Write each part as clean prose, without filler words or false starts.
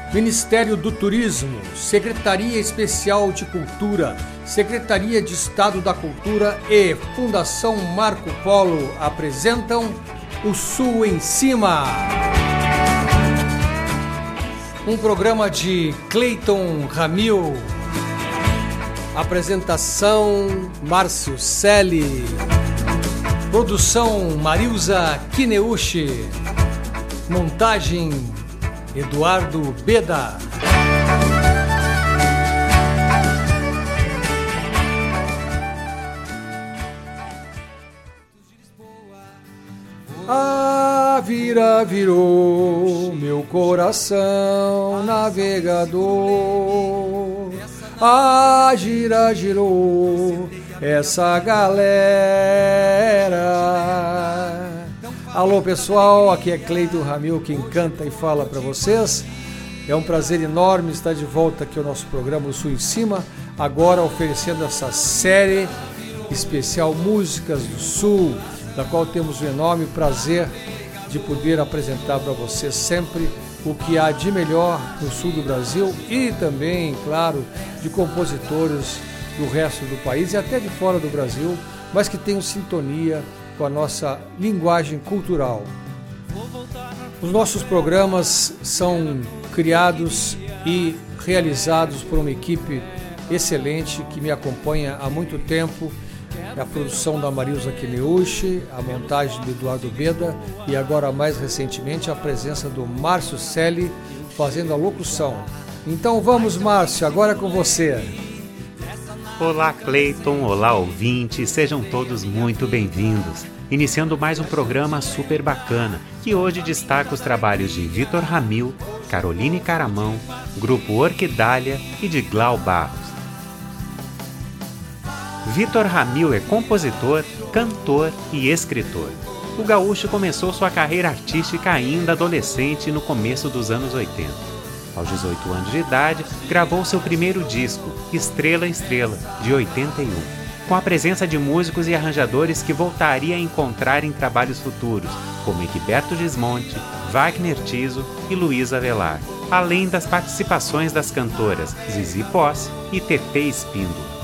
Ministério do Turismo, Secretaria Especial de Cultura, Secretaria de Estado da Cultura e Fundação Marco Polo apresentam O Sul em Cima. Um programa de Cleiton Ramil. Apresentação Márcio Selle. Produção Marilza Kineuchi. Montagem Eduardo Beda. A vira virou meu coração navegador. A gira girou essa galera. Alô pessoal, aqui é Cleiton Ramil quem canta e fala para vocês. É um prazer enorme estar de volta aqui ao nosso programa O Sul em Cima, agora oferecendo essa série especial Músicas do Sul, da qual temos o enorme prazer de poder apresentar para vocês sempre o que há de melhor no sul do Brasil e também, claro, de compositores do resto do país e até de fora do Brasil, mas que tenham sintonia com a nossa linguagem cultural. Os nossos programas são criados e realizados por uma equipe excelente que me acompanha há muito tempo. A produção da Marilza Kineuchi, a montagem do Eduardo Beda e agora mais recentemente a presença do Márcio Selle fazendo a locução. Então vamos, Márcio, agora é com você. Olá Cleiton, olá ouvintes, sejam todos muito bem-vindos. Iniciando mais um programa super bacana, que hoje destaca os trabalhos de Vitor Ramil, Caroline Caramão, Grupo Orquidália e de Glau Barros. Vitor Ramil é compositor, cantor e escritor. O gaúcho começou sua carreira artística ainda adolescente no começo dos anos 80. Aos 18 anos de idade, gravou seu primeiro disco, Estrela Estrela, de 81, com a presença de músicos e arranjadores que voltaria a encontrar em trabalhos futuros, como Egberto Gismonti, Wagner Tiso e Luiz Avelar, além das participações das cantoras Zizi Posse e Tetê Espíndola.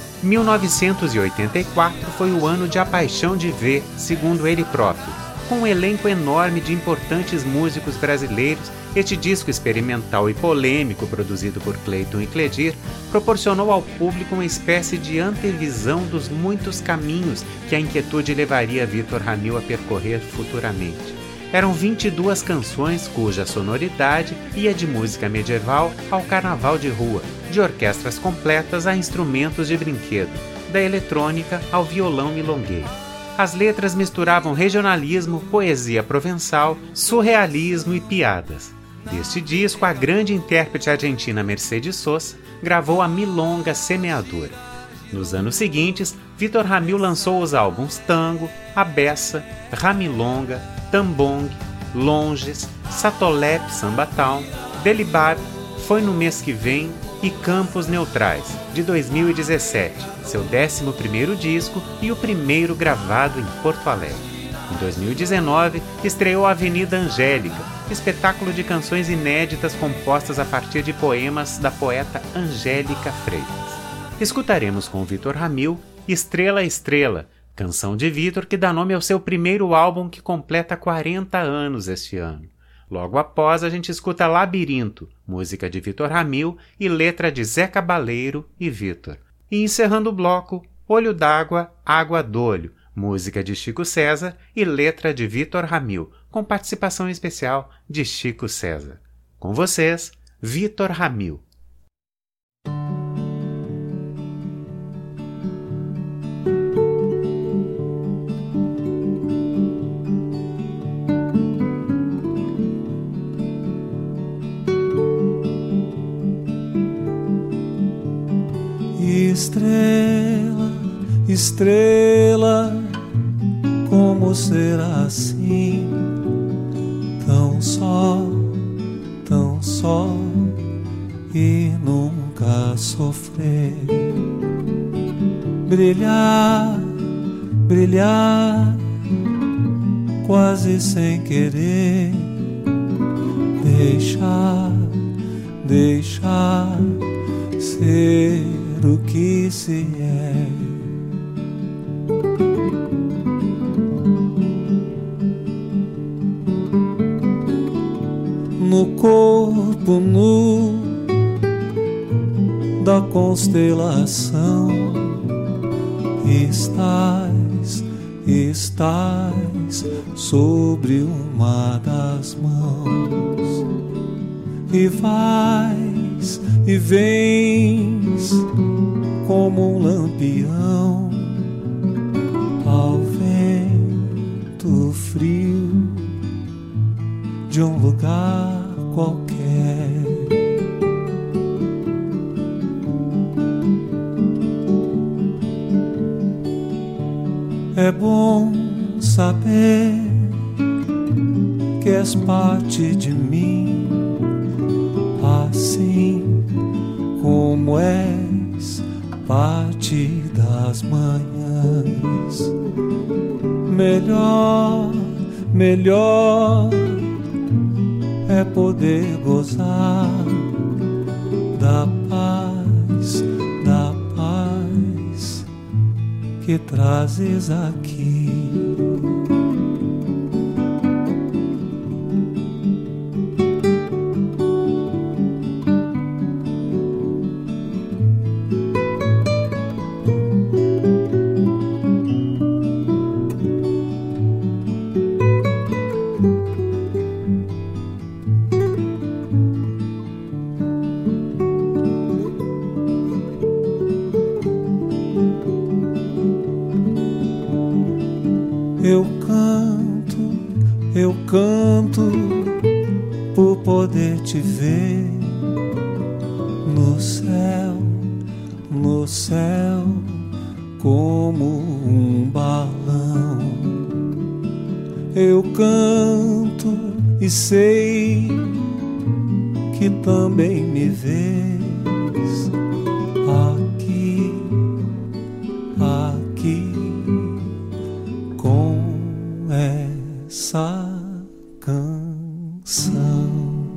1984 foi o ano de A Paixão de Ver, segundo ele próprio. Com um elenco enorme de importantes músicos brasileiros, este disco experimental e polêmico, produzido por Cleiton e Cledir, proporcionou ao público uma espécie de antevisão dos muitos caminhos que a inquietude levaria Vitor Ramil a percorrer futuramente. Eram 22 canções cuja sonoridade ia de música medieval ao carnaval de rua, de orquestras completas a instrumentos de brinquedo, da eletrônica ao violão milongueiro. As letras misturavam regionalismo, poesia provençal, surrealismo e piadas. Deste disco, a grande intérprete argentina Mercedes Sosa gravou a milonga Semeadura. Nos anos seguintes, Vitor Ramil lançou os álbuns Tango, A Beça, Ramilonga, Tambong, Longes, Satolep Samba Town, Delibab, Foi no Mês que Vem e Campos Neutrais, de 2017, seu 11º disco e o primeiro gravado em Porto Alegre. Em 2019, estreou Avenida Angélica, espetáculo de canções inéditas compostas a partir de poemas da poeta Angélica Freitas. Escutaremos com Vitor Ramil Estrela Estrela, canção de Vitor que dá nome ao seu primeiro álbum que completa 40 anos este ano. Logo após, a gente escuta Labirinto, música de Vitor Ramil e letra de Zé Cabaleiro e Vitor. E encerrando o bloco, Olho d'Água, Água d'Olho, música de Chico César e letra de Vitor Ramil, com participação especial de Chico César. Com vocês, Vitor Ramil. Estrela, estrela, como será assim? Tão só e nunca sofrer. Brilhar, brilhar, quase sem querer. Deixar, deixar ser o que se é. No corpo nu da constelação estás sobre uma das mãos, e vais e vens como um lampião ao vento frio de um lugar qualquer. É bom saber que és parte de mim, assim como és parte das manhãs. Melhor é poder gozar da paz que trazes aqui. Eu canto por poder te ver no céu como um balão. Eu canto e sei que também me vês aqui com essa canção.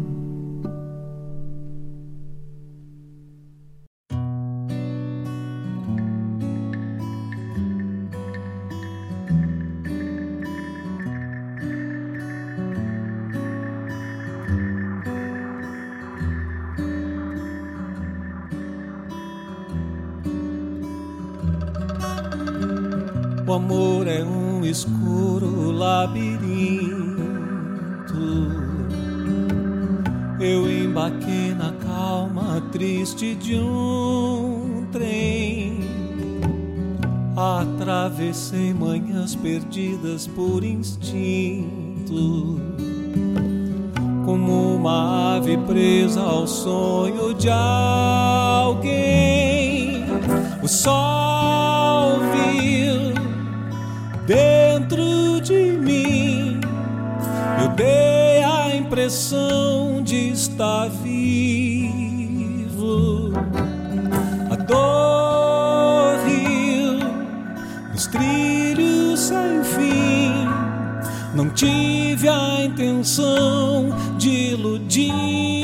O amor é um escuro labirinto. Eu embarquei na calma triste de um trem. Atravessei manhãs perdidas por instinto, como uma ave presa ao sonho de alguém. O sol viu dentro de mim, eu dei a impressão de estar vivo. A dor riu nos trilhos sem fim. Não tive a intenção de iludir.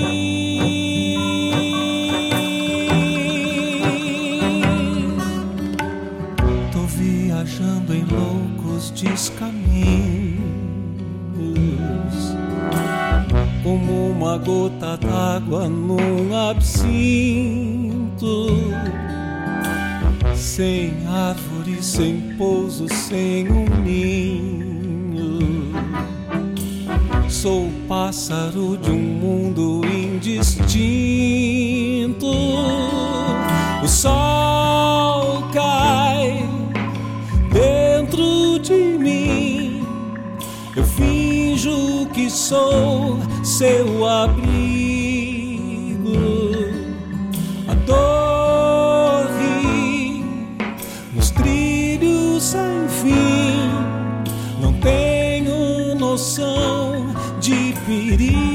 Tô viajando em loucos descaminhos, como uma gota d'água num absinto, sem árvore, sem pouso, sem um ninho. Sou pássaro de um mundo indistinto. O sol cai dentro de mim. Eu finjo que sou seu abrigo. A dor ri nos trilhos sem fim. Não tenho noção de perigo.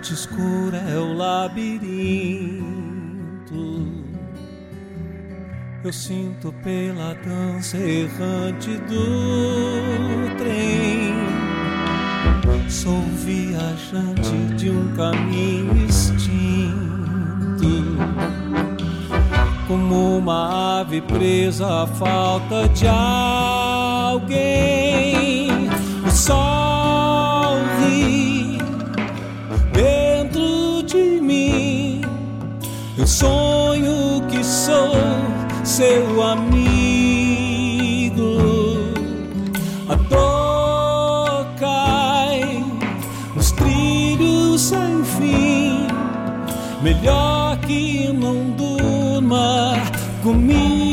noite escura é o labirinto. Eu sinto pela dança errante do trem. Sou viajante de um caminho extinto, como uma ave presa à falta de alguém. O sol ri dentro de mim. Eu sonho que sou seu amigo. A dor cai nos trilhos sem fim. Melhor que não durma comigo.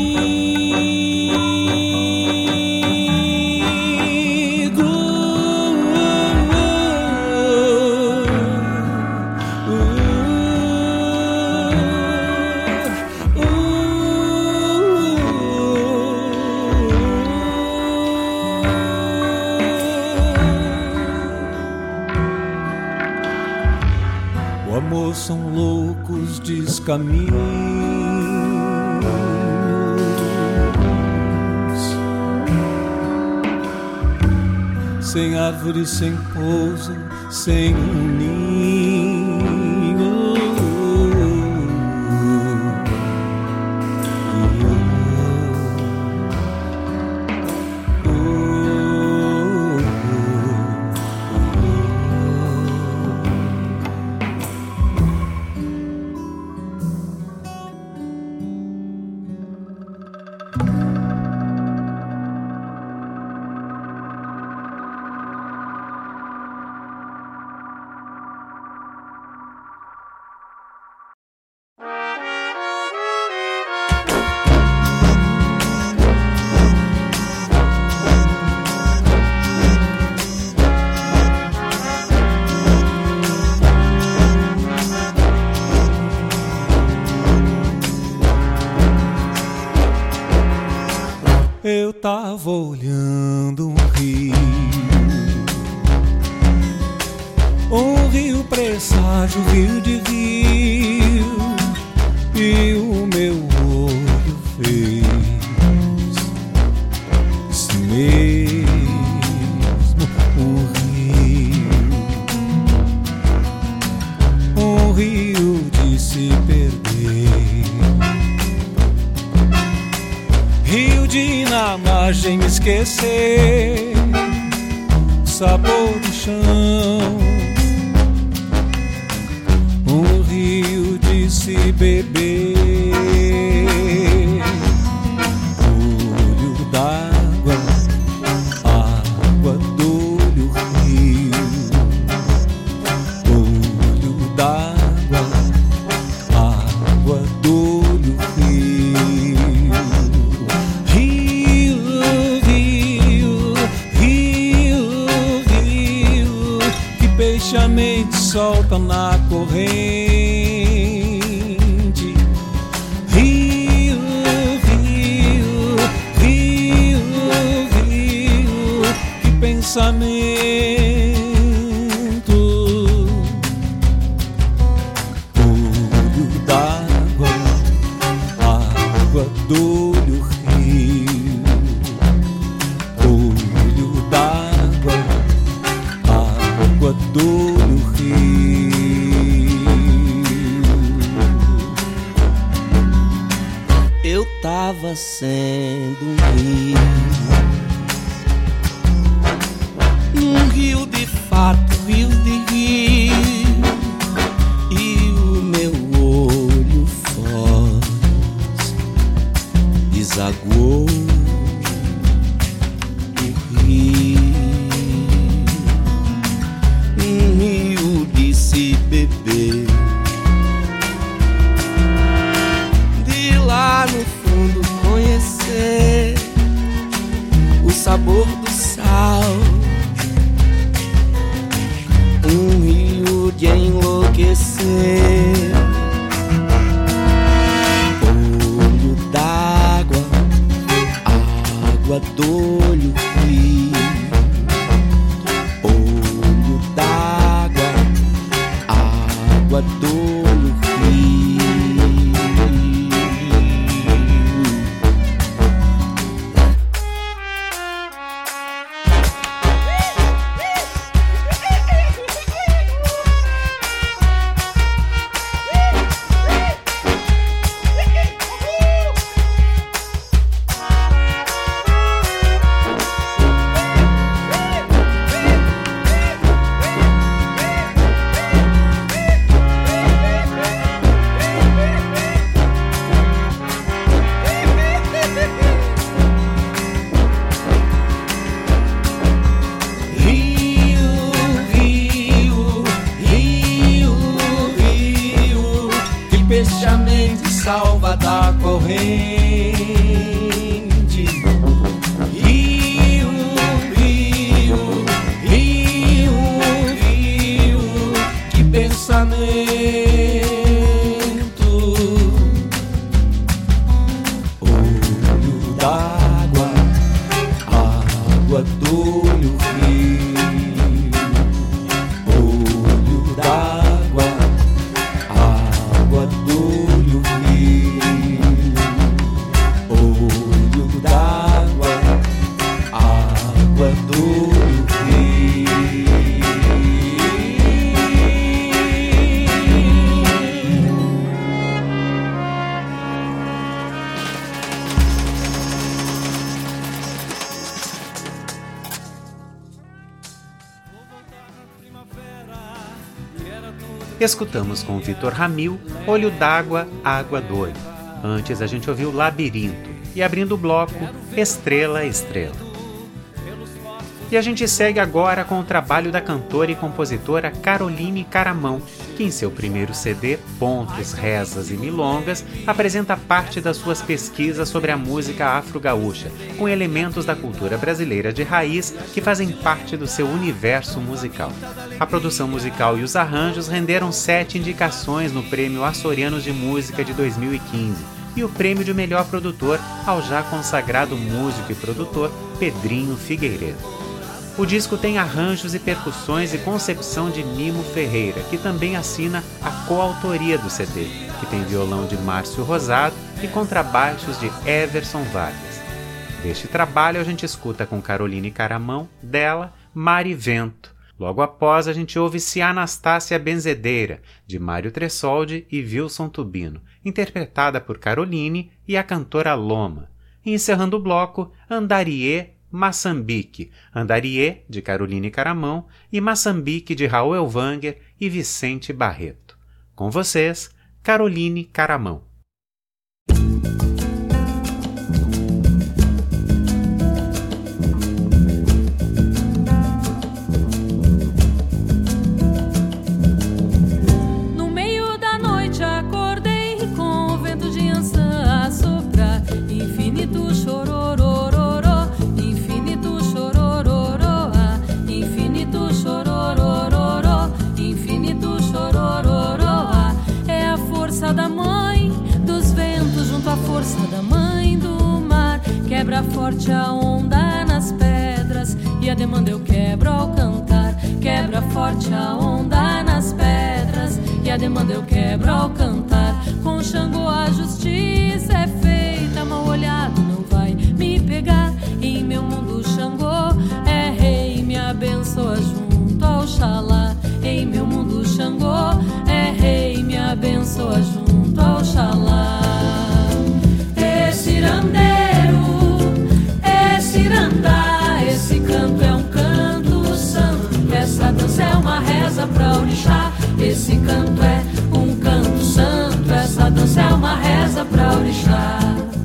O amor são loucos descaminhos, sem árvore, sem pouso, sem um ninho. Eu tava olhando um rio presságio, rio de rio, e o meu olho fez isso mesmo, um rio de se perder. Rio de na margem esquecer o sabor do chão. Um rio de se beber. Olho d'água, água do olho rio. Olho d'água, água do olho rio. A mente solta na corrente. Rio, rio, rio, rio, que pensamento. Olho d'água, água do olho rio. Olho d'água, água do tava sendo um rio de fato, rio de rio, e o meu olho foz desaguou o rio, um rio de se beber. De lá no fundo conhecer o sabor do sal, um rio de enlouquecer. Olho d'água, salva da corrente. Rio, rio, rio, rio, que pensamento. Olho d'água, água do olho rio. Olho d'água, água do olho rio. Olho d'água, água do olho rio. Escutamos com Vitor Ramil, Olho d'Água, Água do Olho. Antes a gente ouviu Labirinto e abrindo o bloco, Estrela, Estrela. E a gente segue agora com o trabalho da cantora e compositora Caroline Caramão, que em seu primeiro CD, Pontos, Rezas e Milongas, apresenta parte das suas pesquisas sobre a música afro-gaúcha, com elementos da cultura brasileira de raiz que fazem parte do seu universo musical. A produção musical e os arranjos renderam 7 indicações no Prêmio Açorianos de Música de 2015 e o prêmio de melhor produtor ao já consagrado músico e produtor Pedrinho Figueiredo. O disco tem arranjos e percussões e concepção de Nimo Ferreira, que também assina a coautoria do CD, que tem violão de Márcio Rosado e contrabaixos de Everson Vargas. Deste trabalho a gente escuta com Caroline Caramão, dela, Mar e Vento. Logo após a gente ouve Se Anastácia Benzedeira, de Mário Tressoldi e Wilson Tubino, interpretada por Caroline e a cantora Loma. E encerrando o bloco, Andariê, Maçambique, Andariê, de Caroline Caramão, e Maçambique, de Raul Elvanger e Vicente Barreto. Com vocês, Caroline Caramão. No meio da noite acordei com o vento de Ançã a soprar, infinito chororô. Da mãe dos ventos junto à força da mãe do mar, quebra forte a onda nas pedras e a demanda eu quebro ao cantar. Quebra forte a onda nas pedras e a demanda eu quebro ao cantar. Com Xangô a justiça é feita, mal olhado não vai me pegar. Em meu mundo Xangô é rei, me abençoa junto ao Xalá. Em meu mundo Xangô é rei, me abençoa junto ao Xalá. Esse irandeiro, esse irandá, esse canto é um canto santo. Essa dança é uma reza pra orixá. Esse canto é um canto santo. Essa dança é uma reza pra orixá.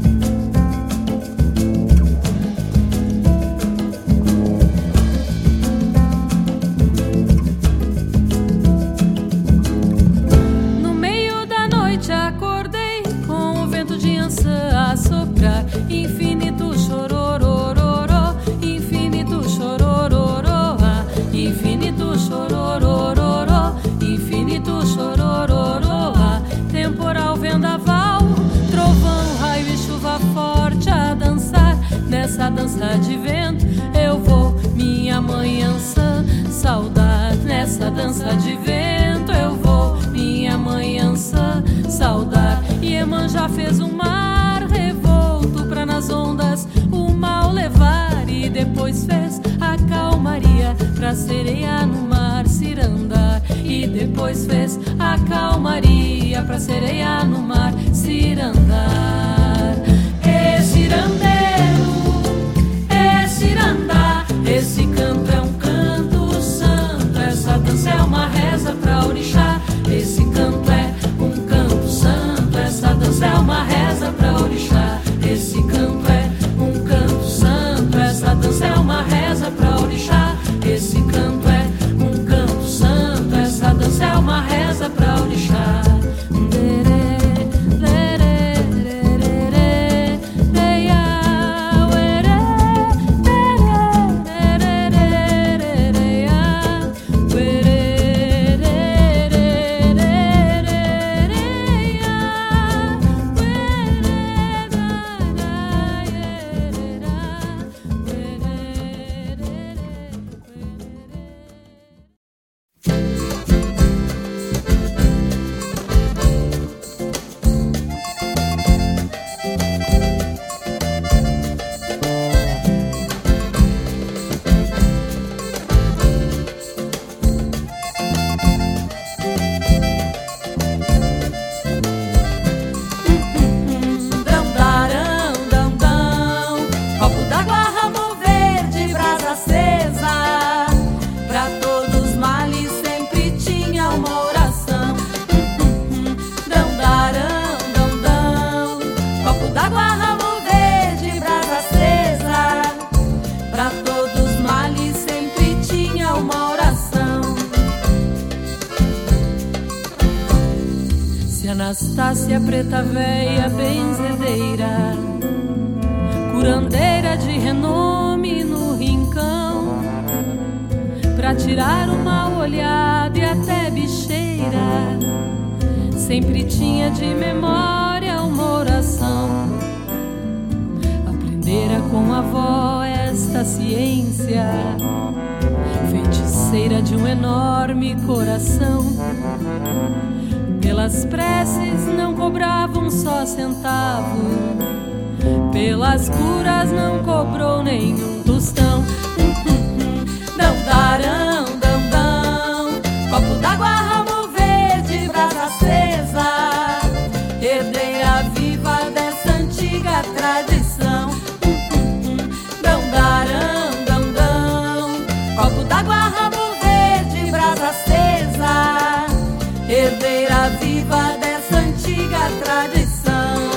Infinito chororororó, infinito chororororó, infinito chororororó, infinito chororororó. Temporal, vendaval, trovão, raio e chuva forte a dançar. Nessa dança de vento eu vou, minha mãe Ançã, saudar. Nessa dança de vento eu vou, minha mãe Ançã, saudar. Iemanjá fez um mar revolto pra nas ondas o mal levar, e depois fez a calmaria pra sereia no mar cirandar. E depois fez a calmaria pra sereia no mar cirandar. Esse irandeiro, esse irandá, esse canto é um canto santo. Essa dança é uma reza pra orixá. Esse canto é um canto santo. Essa dança é uma reza pra orixá. Esse canto é um canto santo. Essa dança é uma reza pra orixá. Esse canto é um canto santo. Essa dança é uma reza pra orixá. Lerê, lerê. Anastácia, preta véia, benzedeira, curandeira de renome no rincão, pra tirar uma olhada e até bicheira, sempre tinha de memória uma oração. Aprendera com a avó esta ciência, feiticeira de um enorme coração. Pelas preces não cobrava um só centavo, pelas curas não cobrou nenhum tostão. Dão, darão, dão, dão, copo d'água, ramo verde, brasa acesa, herdeira viva dessa antiga tradição. Dão, darão, dão, dão, copo d'água, ramo verde, brasa acesa, herdeira viva dessa antiga tradição.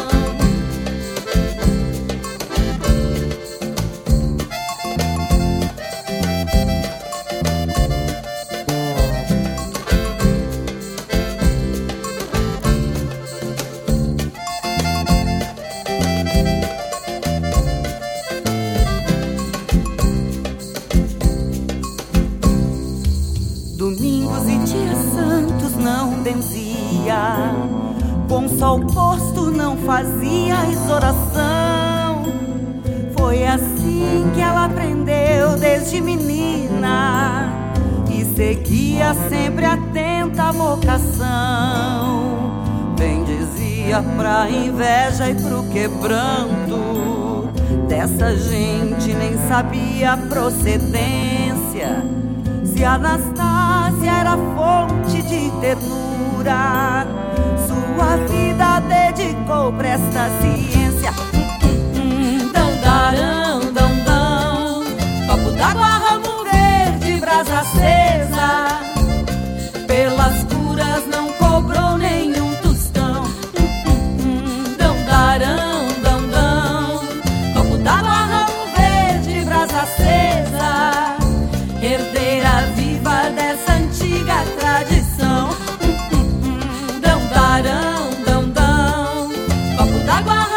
Domingos e dias santos não benzia, com sol posto não fazia oração. Foi assim que ela aprendeu desde menina e seguia sempre atenta à vocação. Bem dizia pra inveja e pro quebranto dessa gente, nem sabia a procedência. Se Anastácia era fonte de ternura, sua vida dedicou pra esta ciência. Dão, darão, dão, dão, copo d'água, ramo verde, brasa acesa, pelas curas não cobrou nenhum tostão. Dão, darão, dão, dão, copo d'água, ramo verde, brasa acesa, herdeira viva dessa antiga tradição. Dão, darão, dão, dão, copo d'água,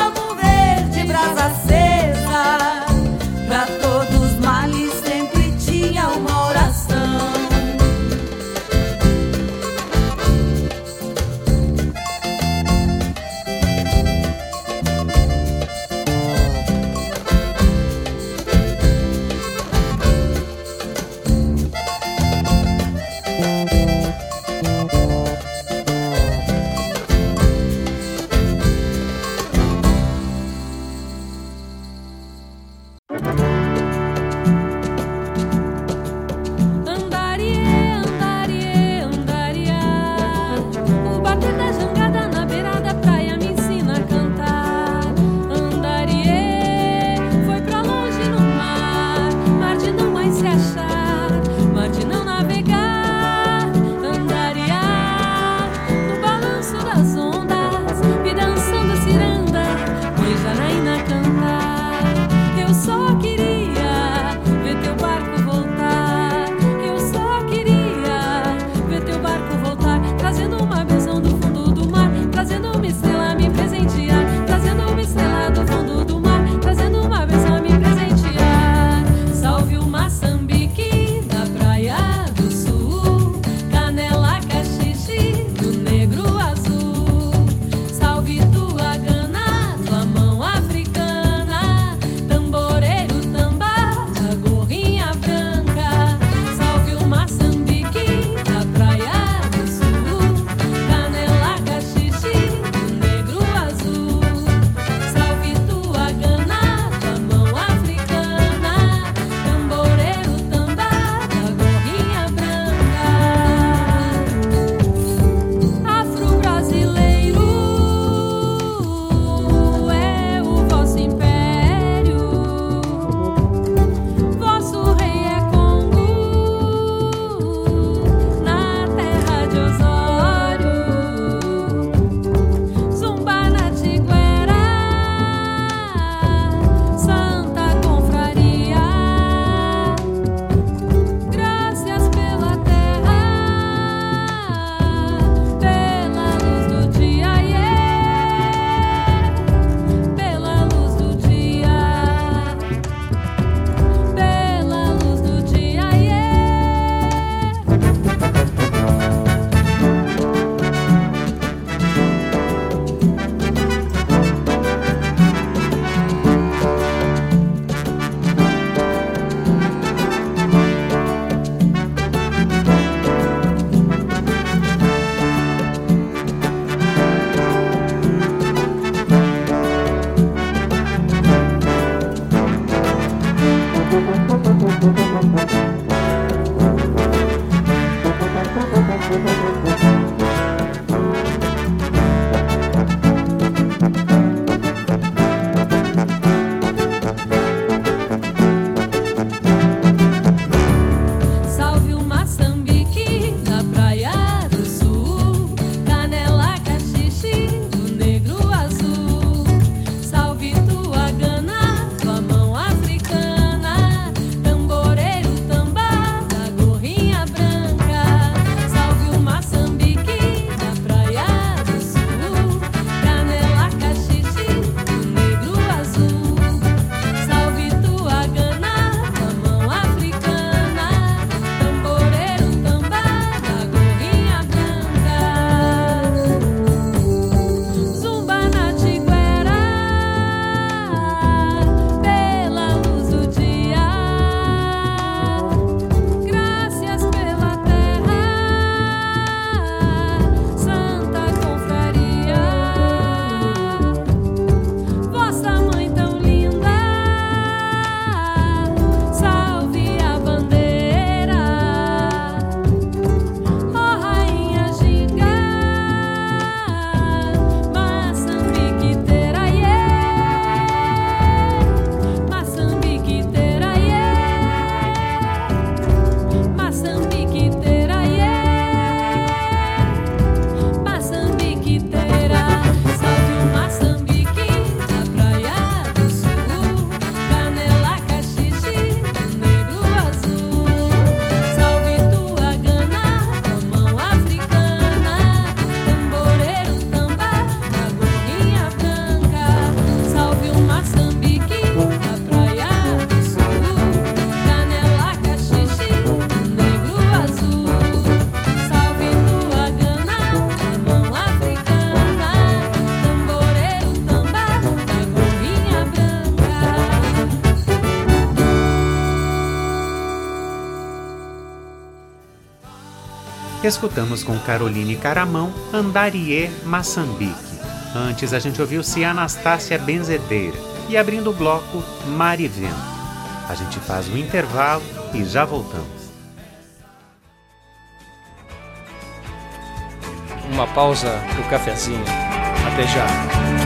Escutamos com Caroline Caramão, Andariê, Maçambique. Antes a gente ouviu Cia Anastácia Benzedeira e abrindo o bloco, Mar e Vento. A gente faz um intervalo e já voltamos. Uma pausa pro cafezinho. Até já.